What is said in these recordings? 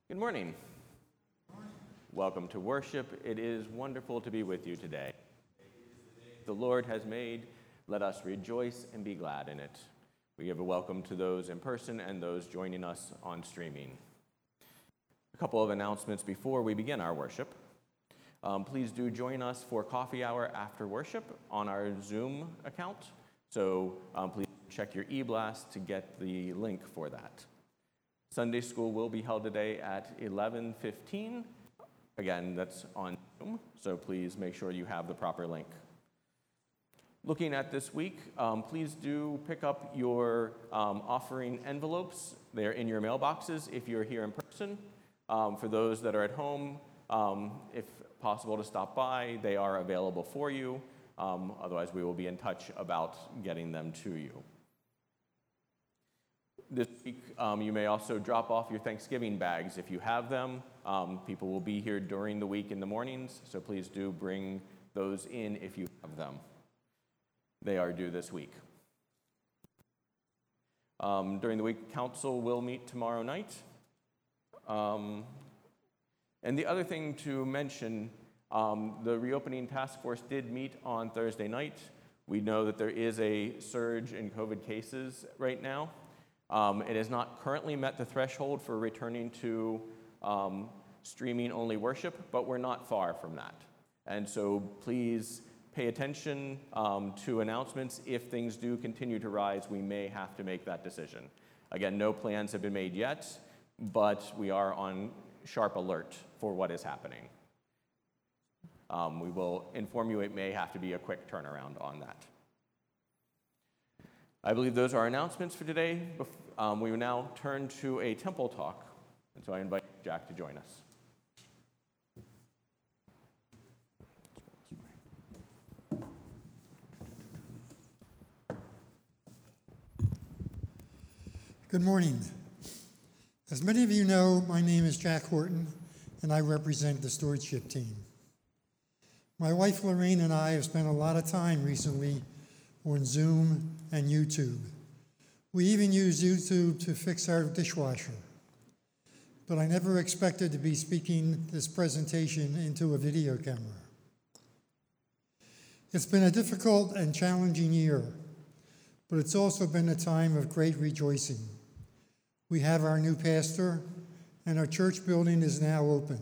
Good morning. Welcome to worship. It is wonderful to be with you today. The Lord has made. Let us rejoice and be glad in it. We give a welcome to those in person and those joining us on streaming. A couple of announcements before we begin our worship. Please do join us for coffee hour after worship on our Zoom account. So please check your e-blast to get the link for that. Sunday school will be held today at 11:15. Again, that's on Zoom, so please make sure you have the proper link. Looking at this week, please do pick up your offering envelopes. They're in your mailboxes if you're here in person. For those that are at home, if possible to stop by, they are available for you. Otherwise, we will be in touch about getting them to you. This week, you may also drop off your Thanksgiving bags if you have them. People will be here during the week in the mornings, so please do bring those in if you have them. They are due this week. During the week, council will meet tomorrow night. And the other thing to mention, the reopening task force did meet on Thursday night. We know that there is a surge in COVID cases right now. It has not currently met the threshold for returning to streaming-only worship, but we're not far from that. And so please pay attention to announcements. If things do continue to rise, we may have to make that decision. Again, no plans have been made yet, but we are on sharp alert for what is happening. We will inform you it may have to be a quick turnaround on that. I believe those are our announcements for today. We will now turn to a temple talk, and so I invite Jack to join us. Good morning. As many of you know, my name is Jack Horton, and I represent the stewardship team. My wife Lorraine and I have spent a lot of time recently on Zoom and YouTube. We even use YouTube to fix our dishwasher. But I never expected to be speaking this presentation into a video camera. It's been a difficult and challenging year, but it's also been a time of great rejoicing. We have our new pastor, and our church building is now open.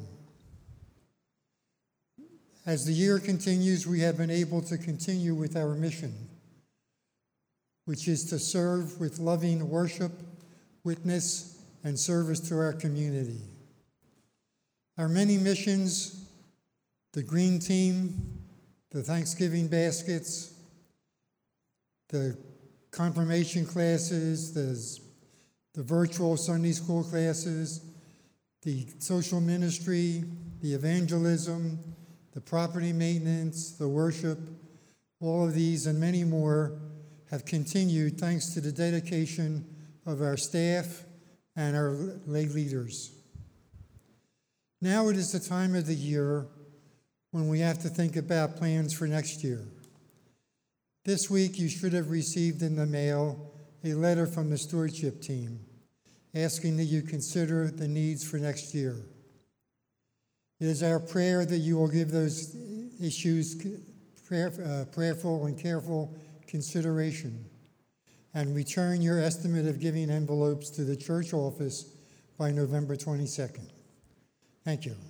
As the year continues, we have been able to continue with our mission, which is to serve with loving worship, witness, and service to our community. Our many missions, the Green Team, the Thanksgiving baskets, the confirmation classes, the virtual Sunday school classes, the social ministry, the evangelism, the property maintenance, the worship, all of these and many more have continued thanks to the dedication of our staff and our lay leaders. Now it is the time of the year when we have to think about plans for next year. This week you should have received in the mail a letter from the stewardship team asking that you consider the needs for next year. It is our prayer that you will give those issues prayerful and careful consideration and return your estimate of giving envelopes to the church office by November 22nd. Thank you.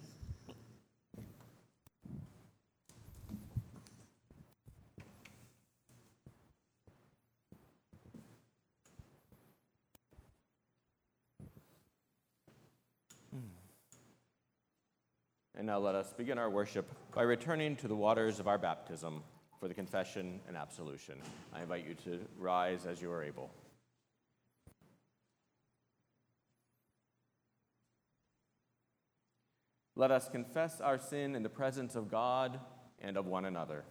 And now let us begin our worship by returning to the waters of our baptism for the confession and absolution. I invite you to rise as you are able. Let us confess our sin in the presence of God and of one another.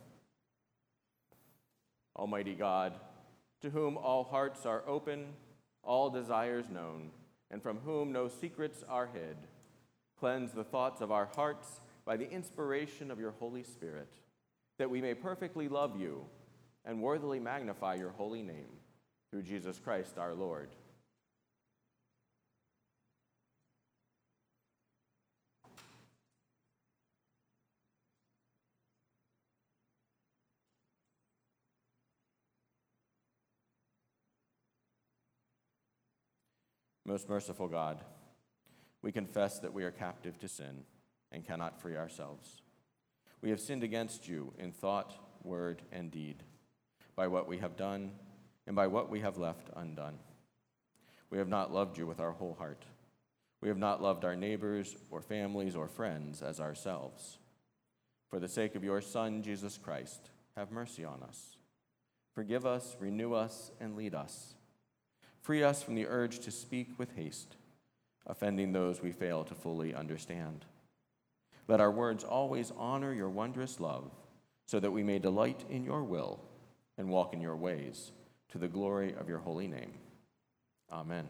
Almighty God, to whom all hearts are open, all desires known, and from whom no secrets are hid, cleanse the thoughts of our hearts by the inspiration of your Holy Spirit, that we may perfectly love you and worthily magnify your holy name, through Jesus Christ our Lord. Most merciful God, we confess that we are captive to sin and cannot free ourselves. We have sinned against you in thought, word, and deed, by what we have done and by what we have left undone. We have not loved you with our whole heart. We have not loved our neighbors or families or friends as ourselves. For the sake of your Son, Jesus Christ, have mercy on us. Forgive us, renew us, and lead us. Free us from the urge to speak with haste, offending those we fail to fully understand. Let our words always honor your wondrous love, so that we may delight in your will and walk in your ways, to the glory of your holy name. Amen.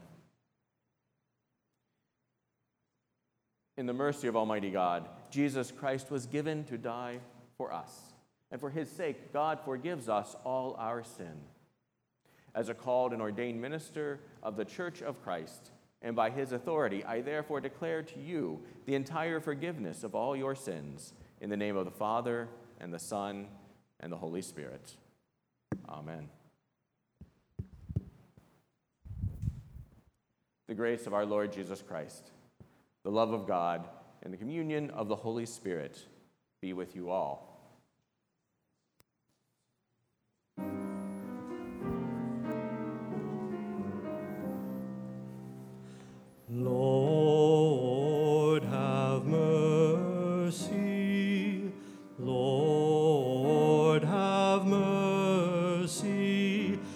In the mercy of Almighty God, Jesus Christ was given to die for us, and for his sake, God forgives us all our sin. As a called and ordained minister of the Church of Christ, and by his authority, I therefore declare to you the entire forgiveness of all your sins, in the name of the Father, and the Son, and the Holy Spirit. Amen. The grace of our Lord Jesus Christ, the love of God, and the communion of the Holy Spirit be with you all. Lord, have mercy. Lord, have mercy.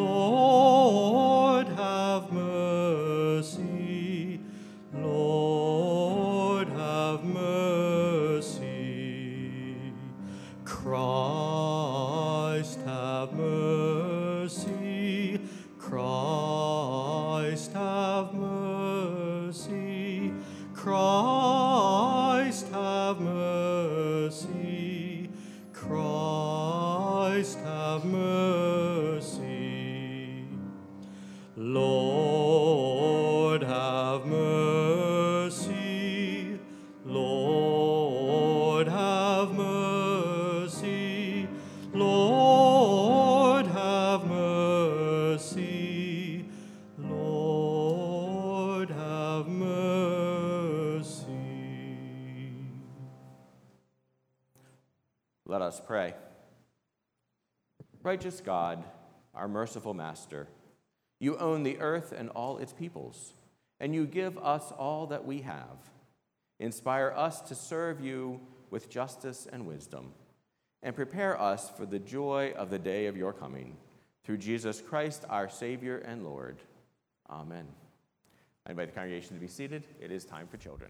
Lord, have mercy. Lord, have mercy. Christ, have mercy. Christ, have mercy. Christ, have mercy. Christ, have mercy. Lord, have mercy. Lord, have mercy. Lord, have mercy. Lord, have mercy. Let us pray. Righteous God, our merciful Master, you own the earth and all its peoples, and you give us all that we have. Inspire us to serve you with justice and wisdom, and prepare us for the joy of the day of your coming. Through Jesus Christ, our Savior and Lord. Amen. I invite the congregation to be seated. It is time for children.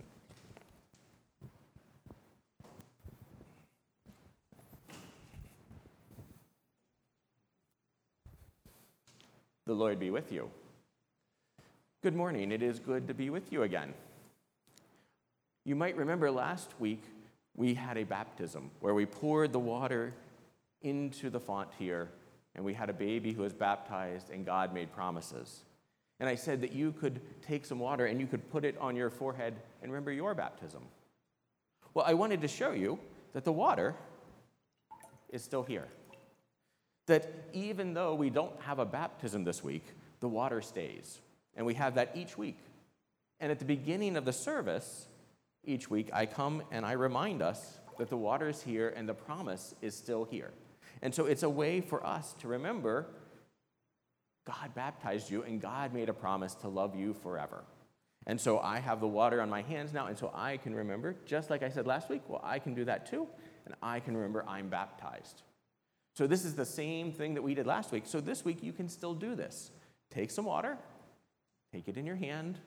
The Lord be with you. Good morning. It is good to be with you again. You might remember last week we had a baptism where we poured the water into the font here, and we had a baby who was baptized, and God made promises. And I said that you could take some water and you could put it on your forehead and remember your baptism. Well, I wanted to show you that the water is still here. That even though we don't have a baptism this week, the water stays. And we have that each week. And at the beginning of the service, each week, I come and I remind us that the water is here and the promise is still here. And so it's a way for us to remember God baptized you and God made a promise to love you forever. And so I have the water on my hands now, and so I can remember, just like I said last week, well, I can do that too, and I can remember I'm baptized. So this is the same thing that we did last week. So this week you can still do this. Take some water, take it in your hand,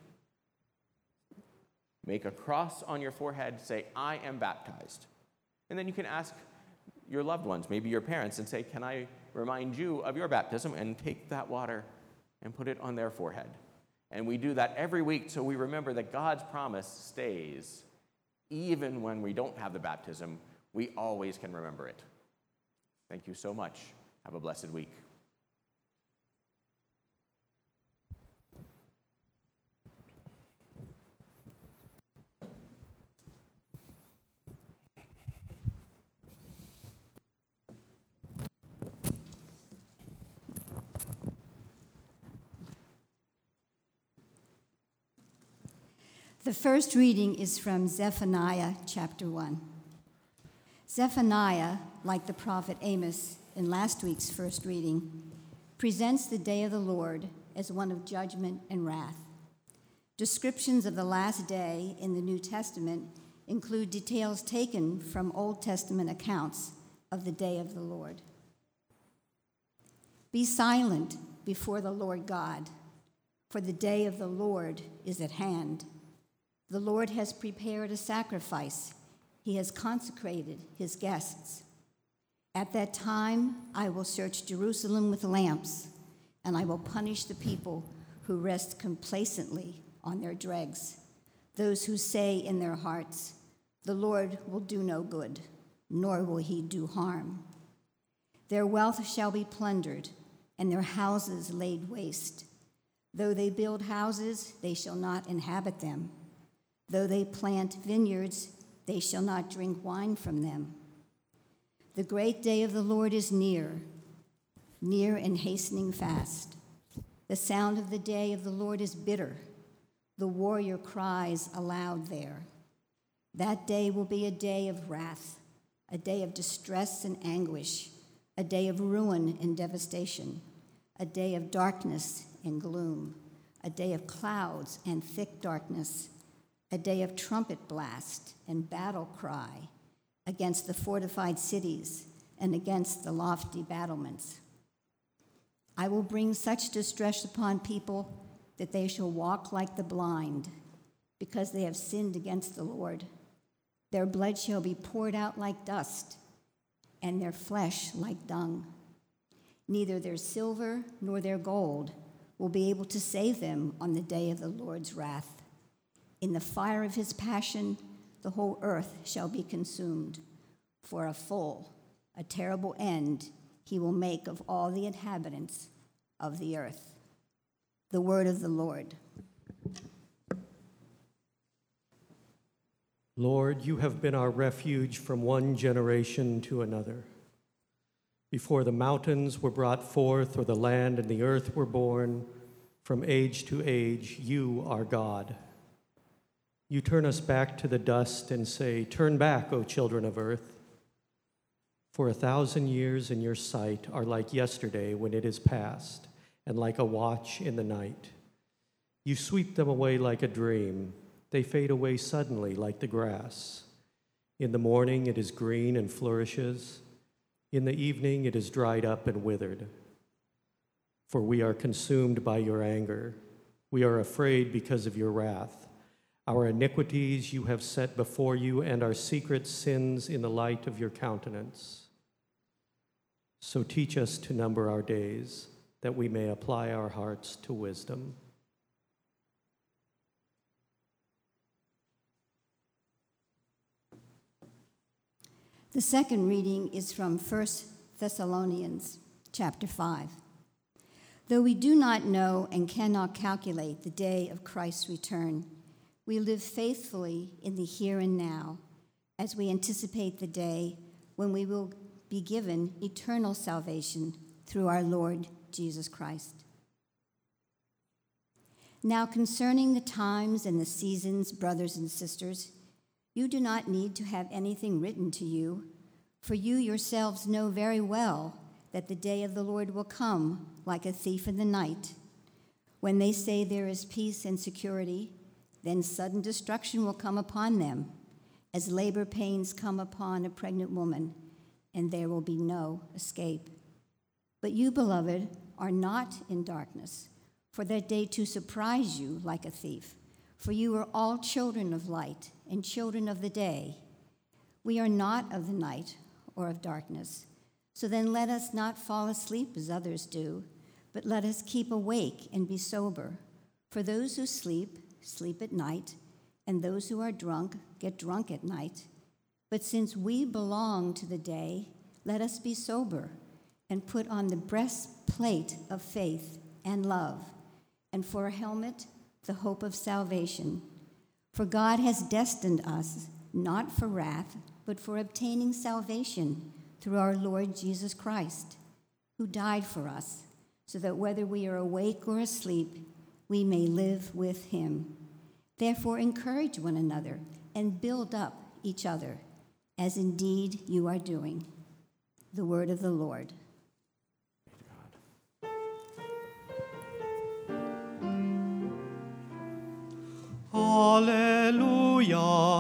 make a cross on your forehead, say, I am baptized. And then you can ask your loved ones, maybe your parents, and say, can I remind you of your baptism? And take that water and put it on their forehead. And we do that every week so we remember that God's promise stays. Even when we don't have the baptism, we always can remember it. Thank you so much. Have a blessed week. The first reading is from Zephaniah chapter 1. Zephaniah, like the prophet Amos in last week's first reading, presents the day of the Lord as one of judgment and wrath. Descriptions of the last day in the New Testament include details taken from Old Testament accounts of the day of the Lord. Be silent before the Lord God, for the day of the Lord is at hand. The Lord has prepared a sacrifice. He has consecrated his guests. At that time, I will search Jerusalem with lamps, and I will punish the people who rest complacently on their dregs, those who say in their hearts, "The Lord will do no good, nor will he do harm." Their wealth shall be plundered, and their houses laid waste. Though they build houses, they shall not inhabit them. Though they plant vineyards, they shall not drink wine from them. The great day of the Lord is near, near and hastening fast. The sound of the day of the Lord is bitter. The warrior cries aloud there. That day will be a day of wrath, a day of distress and anguish, a day of ruin and devastation, a day of darkness and gloom, a day of clouds and thick darkness, a day of trumpet blast and battle cry against the fortified cities and against the lofty battlements. I will bring such distress upon people that they shall walk like the blind, because they have sinned against the Lord. Their blood shall be poured out like dust, and their flesh like dung. Neither their silver nor their gold will be able to save them on the day of the Lord's wrath. In the fire of his passion, the whole earth shall be consumed. For a terrible end he will make of all the inhabitants of the earth. The word of the Lord. Lord, you have been our refuge from one generation to another. Before the mountains were brought forth, or the land and the earth were born, from age to age, you are God. You turn us back to the dust and say, "Turn back, O children of earth." For 1,000 years in your sight are like yesterday when it is past, and like a watch in the night. You sweep them away like a dream. They fade away suddenly like the grass. In the morning it is green and flourishes. In the evening it is dried up and withered. For we are consumed by your anger. We are afraid because of your wrath. Our iniquities you have set before you, and our secret sins in the light of your countenance. So teach us to number our days, that we may apply our hearts to wisdom. The second reading is from 1 Thessalonians chapter 5. Though we do not know and cannot calculate the day of Christ's return, we live faithfully in the here and now as we anticipate the day when we will be given eternal salvation through our Lord Jesus Christ. Now concerning the times and the seasons, brothers and sisters, you do not need to have anything written to you, for you yourselves know very well that the day of the Lord will come like a thief in the night. When they say there is peace and security, then sudden destruction will come upon them, as labor pains come upon a pregnant woman, and there will be no escape. But you, beloved, are not in darkness, for that day to surprise you like a thief. For you are all children of light and children of the day. We are not of the night or of darkness. So then let us not fall asleep as others do, but let us keep awake and be sober. For those who sleep, sleep at night, and those who are drunk, get drunk at night. But since we belong to the day, let us be sober and put on the breastplate of faith and love, and for a helmet, the hope of salvation. For God has destined us not for wrath, but for obtaining salvation through our Lord Jesus Christ, who died for us, so that whether we are awake or asleep, we may live with him. Therefore, encourage one another and build up each other, as indeed you are doing. The word of the Lord. Alleluia,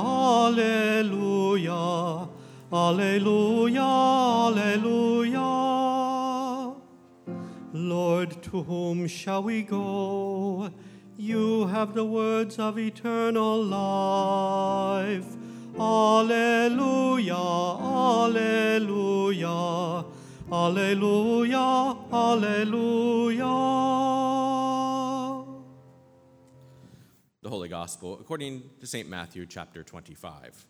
alleluia, alleluia, alleluia. Lord, to whom shall we go? You have the words of eternal life. Alleluia, alleluia, alleluia, alleluia. The Holy Gospel according to St. Matthew chapter 25.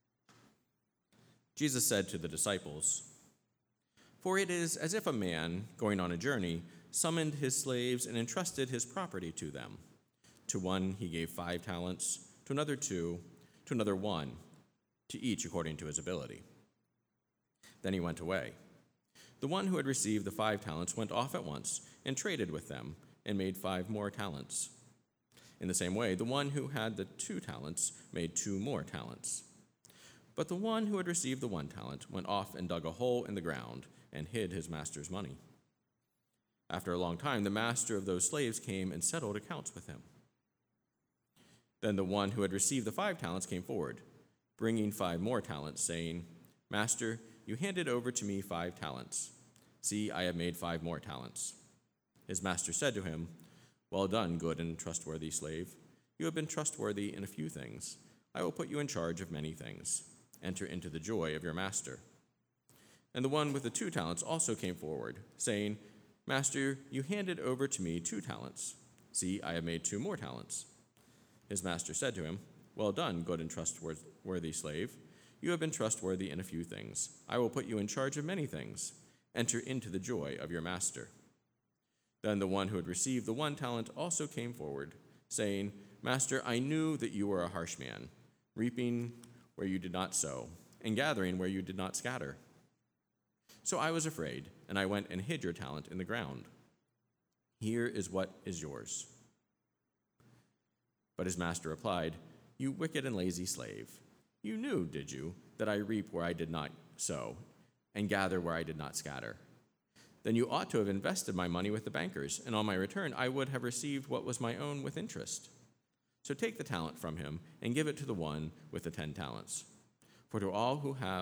Jesus said to the disciples, "For it is as if a man, going on a journey, summoned his slaves and entrusted his property to them. To one he gave 5 talents, to another 2, to another 1, to each according to his ability. Then he went away. The one who had received the 5 talents went off at once and traded with them and made 5 more talents. In the same way, the one who had the 2 talents made 2 more talents. But the one who had received the 1 talent went off and dug a hole in the ground and hid his master's money. After a long time, the master of those slaves came and settled accounts with him. Then the one who had received the 5 talents came forward, bringing 5 more talents, saying, 'Master, you handed over to me 5 talents. See, I have made 5 more talents.' His master said to him, 'Well done, good and trustworthy slave. You have been trustworthy in a few things. I will put you in charge of many things. Enter into the joy of your master.' And the one with the 2 talents also came forward, saying, 'Master, you handed over to me 2 talents. See, I have made 2 more talents.' His master said to him, 'Well done, good and trustworthy slave. You have been trustworthy in a few things. I will put you in charge of many things. Enter into the joy of your master.' Then the one who had received the 1 talent also came forward, saying, 'Master, I knew that you were a harsh man, reaping where you did not sow, and gathering where you did not scatter. So I was afraid, and I went and hid your talent in the ground. Here is what is yours.' But his master replied, 'You wicked and lazy slave. You knew, did you, that I reap where I did not sow, and gather where I did not scatter? Then you ought to have invested my money with the bankers, and on my return I would have received what was my own with interest. So take the talent from him and give it to the one with the 10 talents. For all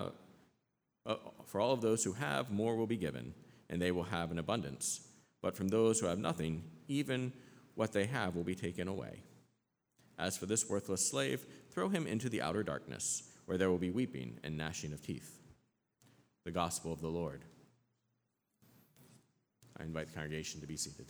of those who have, more will be given, and they will have an abundance. But from those who have nothing, even what they have will be taken away. As for this worthless slave, throw him into the outer darkness, where there will be weeping and gnashing of teeth.'" The Gospel of the Lord. I invite the congregation to be seated.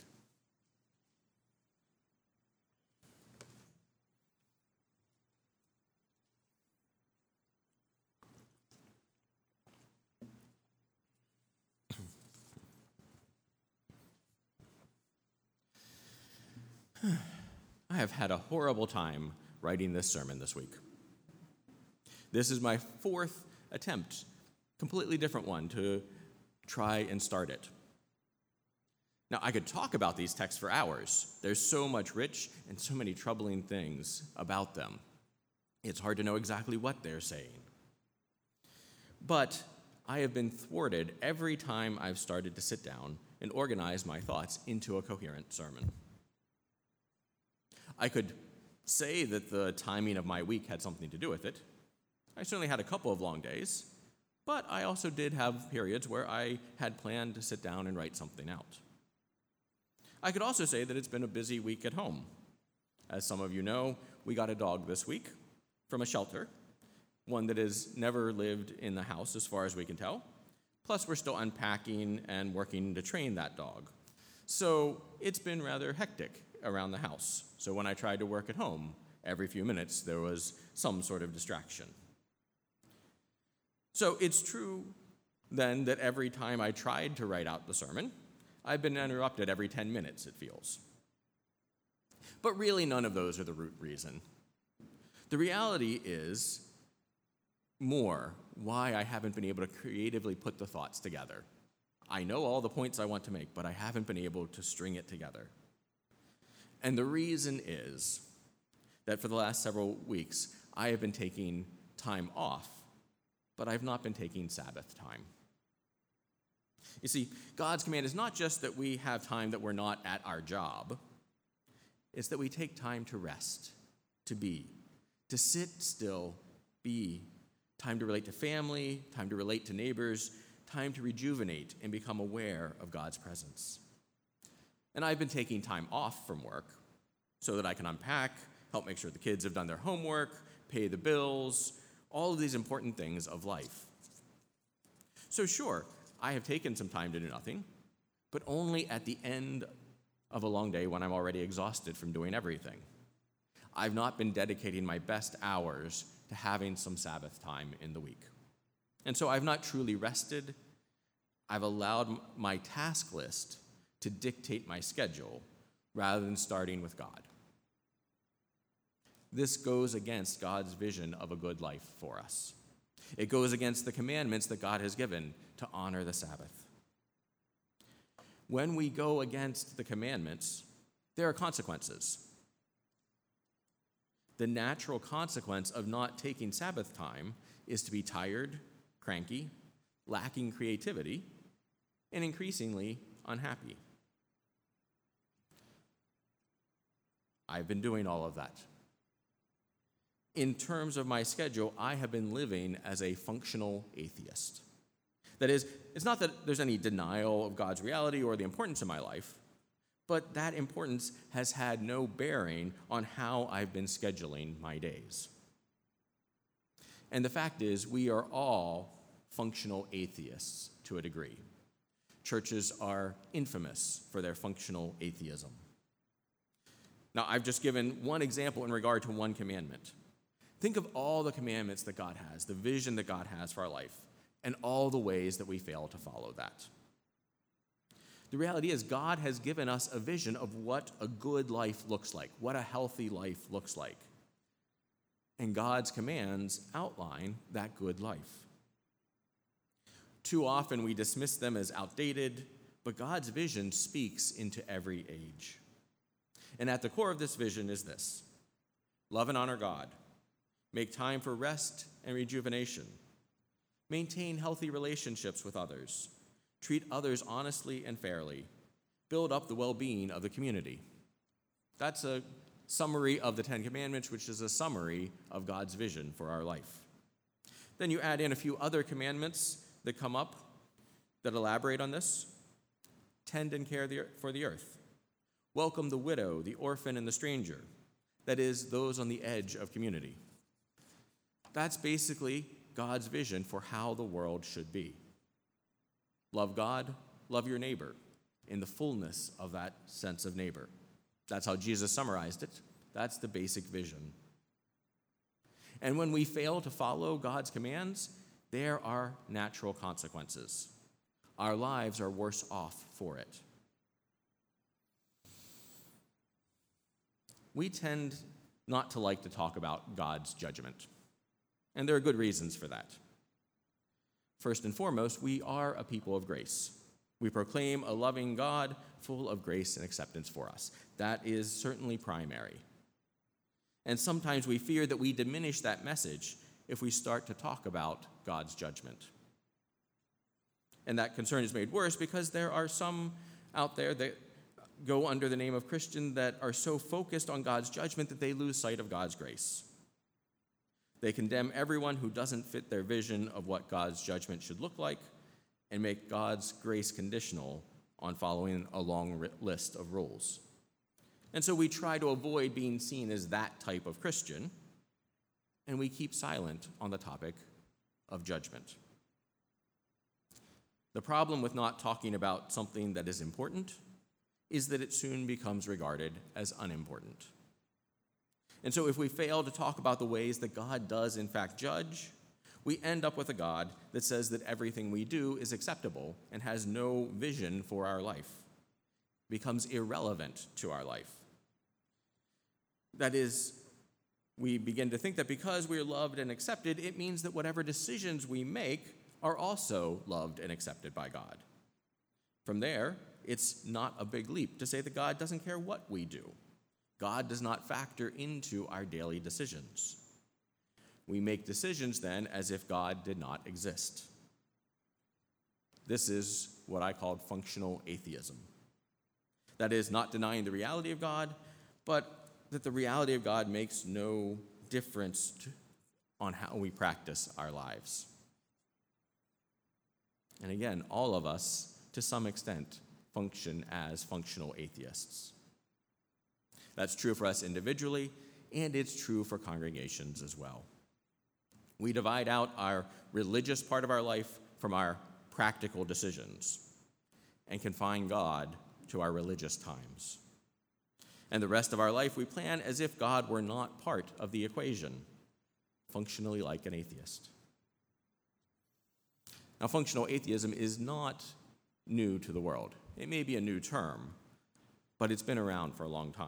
I have had a horrible time writing this sermon this week. This is my 4th attempt, completely different one, to try and start it. Now, I could talk about these texts for hours. There's so much rich and so many troubling things about them. It's hard to know exactly what they're saying. But I have been thwarted every time I've started to sit down and organize my thoughts into a coherent sermon. I could say that the timing of my week had something to do with it. I certainly had a couple of long days, but I also did have periods where I had planned to sit down and write something out. I could also say that it's been a busy week at home. As some of you know, we got a dog this week from a shelter, one that has never lived in the house as far as we can tell. Plus, we're still unpacking and working to train that dog. So it's been rather hectic around the house. So when I tried to work at home, every few minutes there was some sort of distraction. So it's true then that every time I tried to write out the sermon, I've been interrupted every 10 minutes, it feels. But really none of those are the root reason. The reality is more why I haven't been able to creatively put the thoughts together. I know all the points I want to make, but I haven't been able to string it together. And the reason is that for the last several weeks, I have been taking time off, but I've not been taking Sabbath time. You see, God's command is not just that we have time that we're not at our job. It's that we take time to rest, to be, to sit still, be, time to relate to family, time to relate to neighbors, time to rejuvenate and become aware of God's presence. And I've been taking time off from work so that I can unpack, help make sure the kids have done their homework, pay the bills, all of these important things of life. So sure, I have taken some time to do nothing, but only at the end of a long day when I'm already exhausted from doing everything. I've not been dedicating my best hours to having some Sabbath time in the week. And so I've not truly rested. I've allowed my task list to dictate my schedule rather than starting with God. This goes against God's vision of a good life for us. It goes against the commandments that God has given to honor the Sabbath. When we go against the commandments, there are consequences. The natural consequence of not taking Sabbath time is to be tired, cranky, lacking creativity, and increasingly unhappy. I've been doing all of that. In terms of my schedule, I have been living as a functional atheist. That is, it's not that there's any denial of God's reality or the importance of my life, but that importance has had no bearing on how I've been scheduling my days. And the fact is, we are all functional atheists to a degree. Churches are infamous for their functional atheism. Now, I've just given one example in regard to one commandment. Think of all the commandments that God has, the vision that God has for our life, and all the ways that we fail to follow that. The reality is, God has given us a vision of what a good life looks like, what a healthy life looks like. And God's commands outline that good life. Too often we dismiss them as outdated, but God's vision speaks into every age. And at the core of this vision is this: love and honor God, make time for rest and rejuvenation, maintain healthy relationships with others, treat others honestly and fairly, build up the well-being of the community. That's a summary of the Ten Commandments, which is a summary of God's vision for our life. Then you add in a few other commandments that come up that elaborate on this. Tend and care for the earth. Welcome the widow, the orphan, and the stranger. That is, those on the edge of community. That's basically God's vision for how the world should be. Love God, love your neighbor, in the fullness of that sense of neighbor. That's how Jesus summarized it. That's the basic vision. And when we fail to follow God's commands, there are natural consequences. Our lives are worse off for it. We tend not to like to talk about God's judgment, and there are good reasons for that. First and foremost, we are a people of grace. We proclaim a loving God full of grace and acceptance for us. That is certainly primary. And sometimes we fear that we diminish that message if we start to talk about God's judgment. And that concern is made worse because there are some out there that go under the name of Christian that are so focused on God's judgment that they lose sight of God's grace. They condemn everyone who doesn't fit their vision of what God's judgment should look like and make God's grace conditional on following a long list of rules. And so we try to avoid being seen as that type of Christian, and we keep silent on the topic of judgment. The problem with not talking about something that is important is that it soon becomes regarded as unimportant. And so if we fail to talk about the ways that God does in fact judge, we end up with a God that says that everything we do is acceptable and has no vision for our life, becomes irrelevant to our life. That is, we begin to think that because we are loved and accepted, it means that whatever decisions we make are also loved and accepted by God. From there, it's not a big leap to say that God doesn't care what we do. God does not factor into our daily decisions. We make decisions then as if God did not exist. This is what I called functional atheism. That is, not denying the reality of God, but that the reality of God makes no difference on how we practice our lives. And again, all of us, to some extent, function as functional atheists. That's true for us individually, and it's true for congregations as well. We divide out our religious part of our life from our practical decisions and confine God to our religious times. And the rest of our life we plan as if God were not part of the equation, functionally like an atheist. Now, functional atheism is not new to the world. It may be a new term, but it's been around for a long time.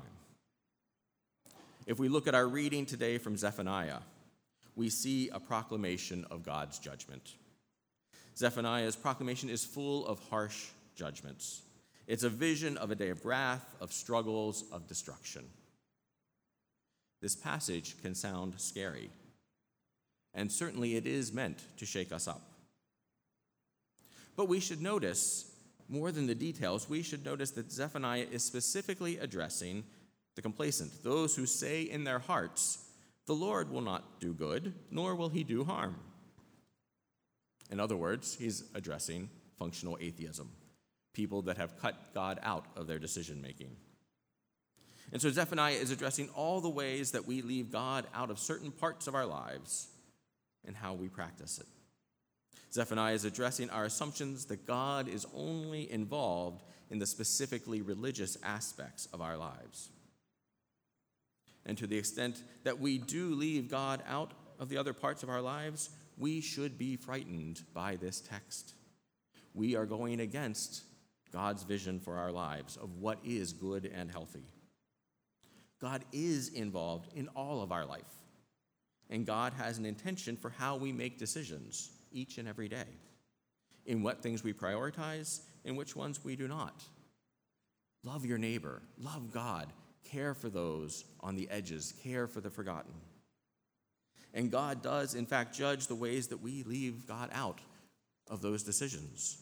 If we look at our reading today from Zephaniah, we see a proclamation of God's judgment. Zephaniah's proclamation is full of harsh judgments. It's a vision of a day of wrath, of struggles, of destruction. This passage can sound scary, and certainly it is meant to shake us up. But we should notice, more than the details, we should notice that Zephaniah is specifically addressing the complacent, those who say in their hearts, "The Lord will not do good, nor will he do harm." In other words, he's addressing functional atheism, people that have cut God out of their decision-making. And so Zephaniah is addressing all the ways that we leave God out of certain parts of our lives and how we practice it. Zephaniah is addressing our assumptions that God is only involved in the specifically religious aspects of our lives. And to the extent that we do leave God out of the other parts of our lives, we should be frightened by this text. We are going against God's vision for our lives of what is good and healthy. God is involved in all of our life, and God has an intention for how we make decisions each and every day, in what things we prioritize and which ones we do not. Love your neighbor, love God, care for those on the edges, care for the forgotten. And God does, in fact, judge the ways that we leave God out of those decisions.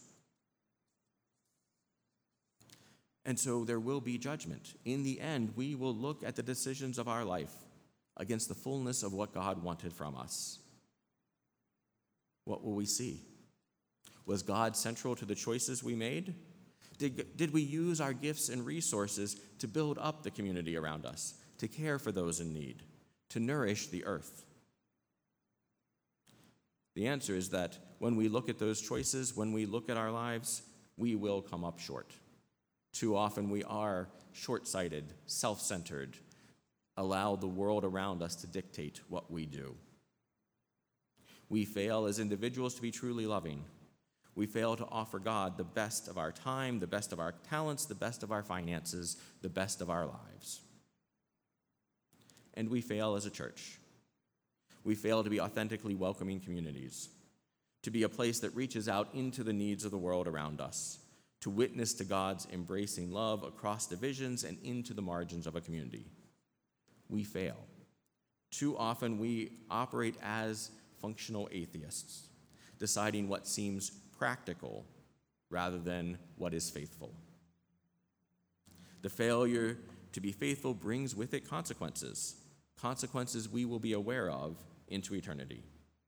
And so there will be judgment. In the end, we will look at the decisions of our life against the fullness of what God wanted from us. What will we see? Was God central to the choices we made? Did we use our gifts and resources to build up the community around us, to care for those in need, to nourish the earth? The answer is that when we look at those choices, when we look at our lives, we will come up short. Too often we are short-sighted, self-centered, allow the world around us to dictate what we do. We fail as individuals to be truly loving. We fail to offer God the best of our time, the best of our talents, the best of our finances, the best of our lives. And we fail as a church. We fail to be authentically welcoming communities, to be a place that reaches out into the needs of the world around us, to witness to God's embracing love across divisions and into the margins of a community. We fail. Too often we operate as functional atheists, deciding what seems practical rather than what is faithful. The failure to be faithful brings with it consequences we will be aware of into eternity.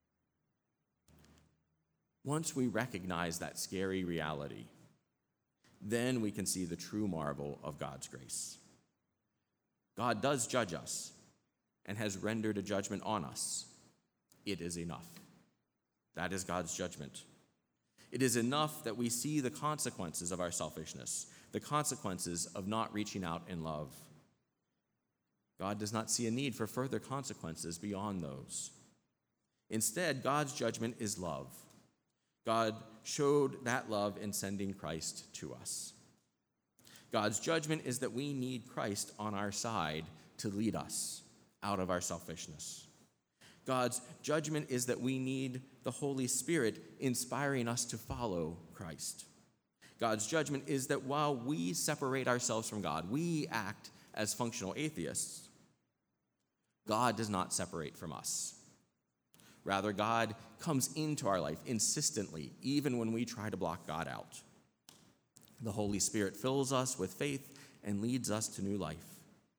Once we recognize that scary reality, then we can see the true marvel of God's grace. God does judge us and has rendered a judgment on us. It is enough. That is God's judgment. It is enough that we see the consequences of our selfishness, the consequences of not reaching out in love. God does not see a need for further consequences beyond those. Instead, God's judgment is love. God showed that love in sending Christ to us. God's judgment is that we need Christ on our side to lead us out of our selfishness. God's judgment is that we need the Holy Spirit inspiring us to follow Christ. God's judgment is that while we separate ourselves from God, we act as functional atheists, God does not separate from us. Rather, God comes into our life insistently, even when we try to block God out. The Holy Spirit fills us with faith and leads us to new life.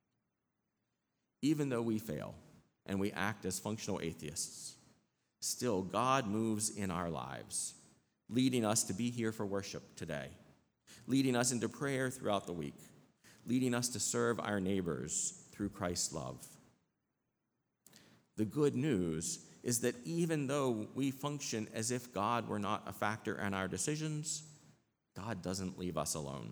Even though we fail and we act as functional atheists, still God moves in our lives, leading us to be here for worship today, leading us into prayer throughout the week, leading us to serve our neighbors through Christ's love. The good news is that even though we function as if God were not a factor in our decisions, God doesn't leave us alone.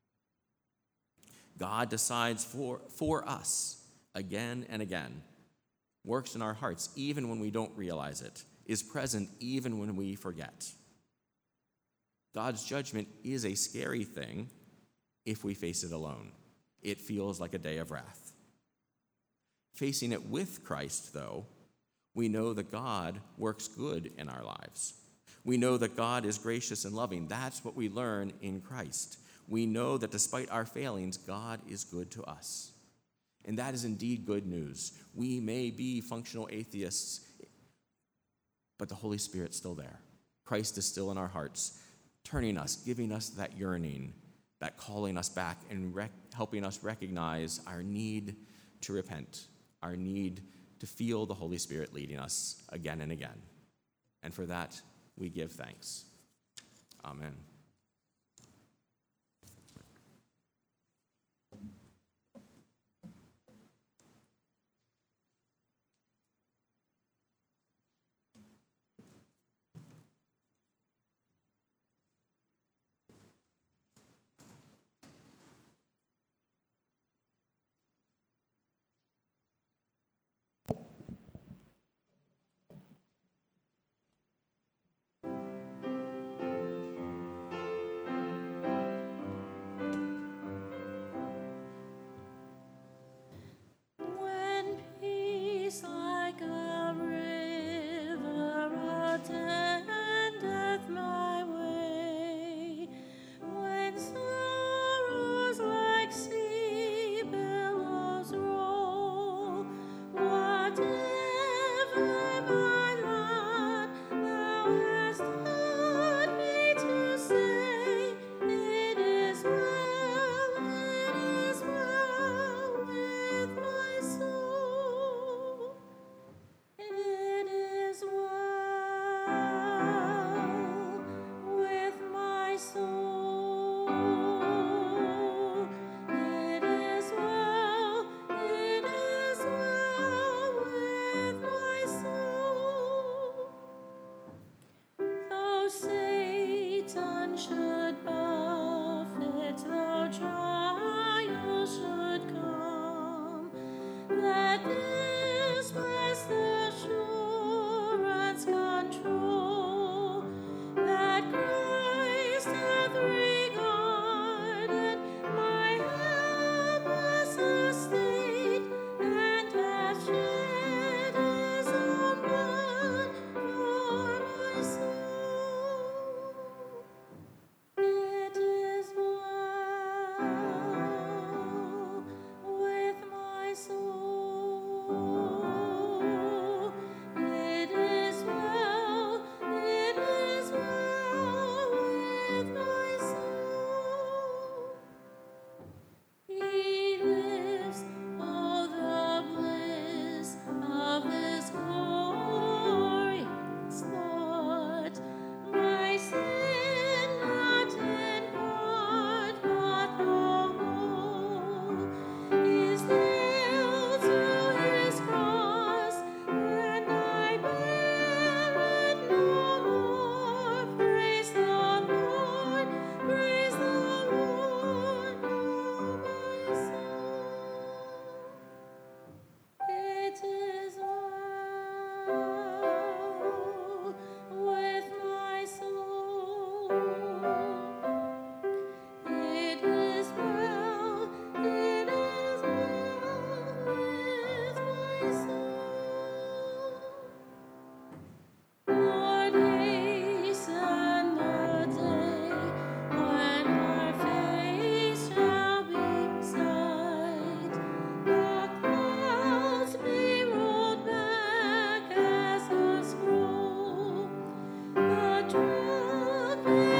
God decides for us again and again, works in our hearts even when we don't realize it, is present even when we forget. God's judgment is a scary thing if we face it alone. It feels like a day of wrath. Facing it with Christ, though, we know that God works good in our lives. We know that God is gracious and loving. That's what we learn in Christ. We know that despite our failings, God is good to us. And that is indeed good news. We may be functional atheists, but the Holy Spirit's still there. Christ is still in our hearts, turning us, giving us that yearning, that calling us back and helping us recognize our need to repent, our need to feel the Holy Spirit leading us again and again. And for that, we give thanks. Amen.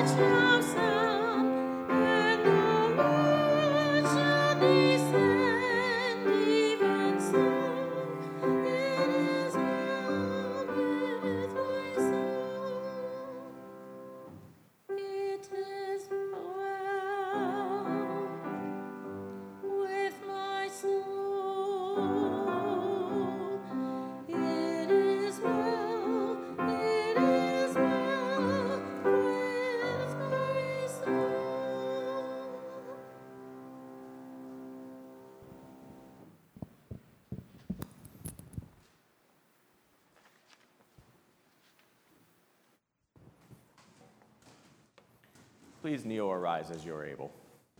Please kneel or rise as you are able.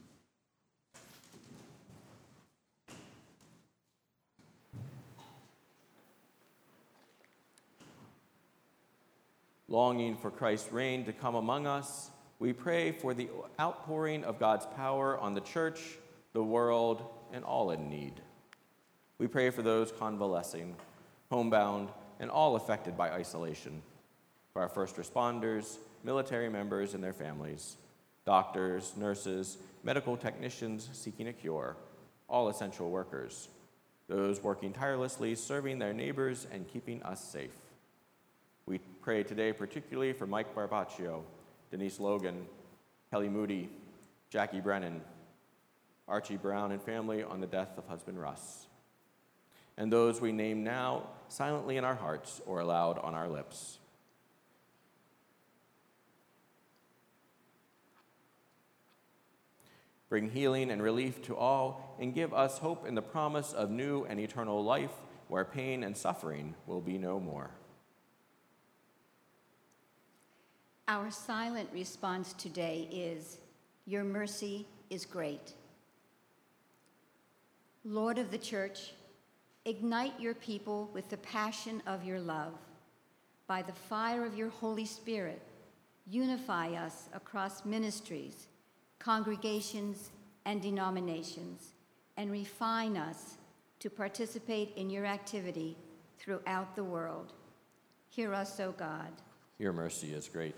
Longing for Christ's reign to come among us, we pray for the outpouring of God's power on the church, the world, and all in need. We pray for those convalescing, homebound, and all affected by isolation, for our first responders, military members and their families, doctors, nurses, medical technicians seeking a cure, all essential workers, those working tirelessly, serving their neighbors and keeping us safe. We pray today particularly for Mike Barbaccio, Denise Logan, Kelly Moody, Jackie Brennan, Archie Brown and family on the death of husband Russ, and those we name now silently in our hearts or aloud on our lips. Bring healing and relief to all, and give us hope in the promise of new and eternal life where pain and suffering will be no more. Our silent response today is, "Your mercy is great." Lord of the Church, ignite your people with the passion of your love. By the fire of your Holy Spirit, unify us across ministries, congregations, and denominations, and refine us to participate in your activity throughout the world. Hear us, O God. Your mercy is great.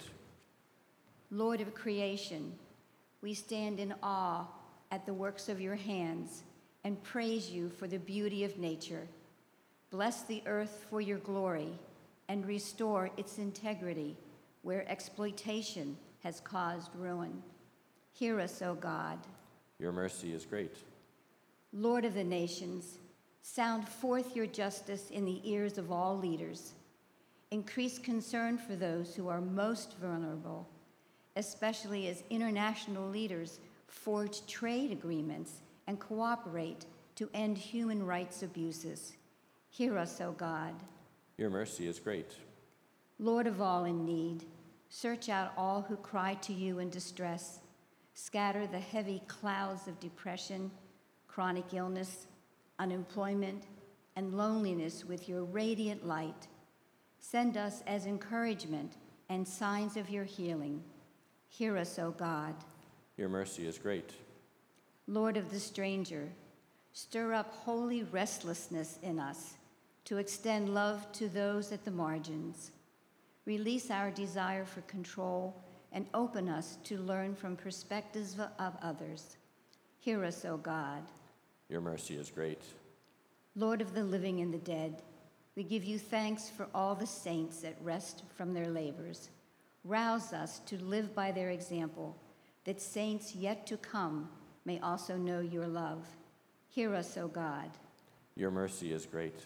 Lord of creation, we stand in awe at the works of your hands and praise you for the beauty of nature. Bless the earth for your glory and restore its integrity where exploitation has caused ruin. Hear us, O God. Your mercy is great. Lord of the nations, sound forth your justice in the ears of all leaders. Increase concern for those who are most vulnerable, especially as international leaders forge trade agreements and cooperate to end human rights abuses. Hear us, O God. Your mercy is great. Lord of all in need, search out all who cry to you in distress. Scatter the heavy clouds of depression, chronic illness, unemployment, and loneliness with your radiant light. Send us as encouragement and signs of your healing. Hear us, O God. Your mercy is great. Lord of the stranger, stir up holy restlessness in us to extend love to those at the margins. Release our desire for control and open us to learn from perspectives of others. Hear us, O God. Your mercy is great. Lord of the living and the dead, we give you thanks for all the saints at rest from their labors. Rouse us to live by their example, that saints yet to come may also know your love. Hear us, O God. Your mercy is great.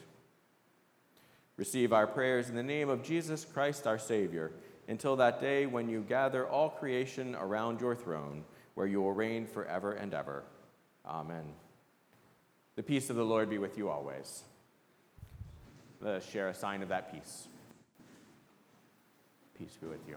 Receive our prayers in the name of Jesus Christ, our Savior, until that day when you gather all creation around your throne, where you will reign forever and ever. Amen. The peace of the Lord be with you always. Let us share a sign of that peace. Peace be with you.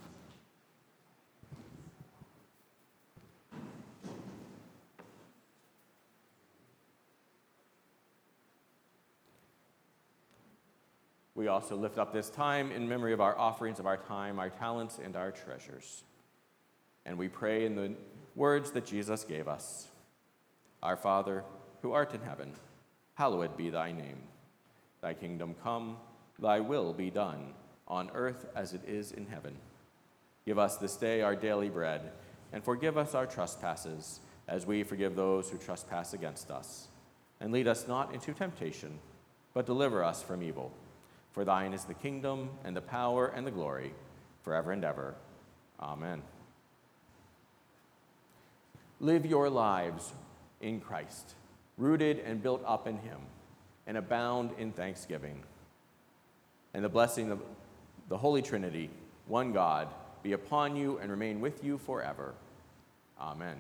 We also lift up this time in memory of our offerings of our time, our talents, and our treasures. And we pray in the words that Jesus gave us. Our Father, who art in heaven, hallowed be thy name. Thy kingdom come, thy will be done, on earth as it is in heaven. Give us this day our daily bread, and forgive us our trespasses, as we forgive those who trespass against us. And lead us not into temptation, but deliver us from evil. For thine is the kingdom, and the power, and the glory, forever and ever. Amen. Live your lives in Christ, rooted and built up in him, and abound in thanksgiving. And the blessing of the Holy Trinity, one God, be upon you and remain with you forever. Amen.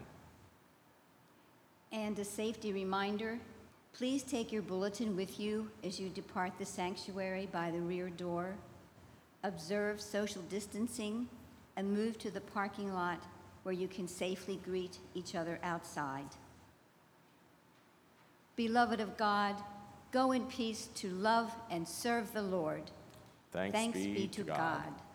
And a safety reminder, please take your bulletin with you as you depart the sanctuary by the rear door. Observe social distancing and move to the parking lot where you can safely greet each other outside. Beloved of God, go in peace to love and serve the Lord. Thanks be to God.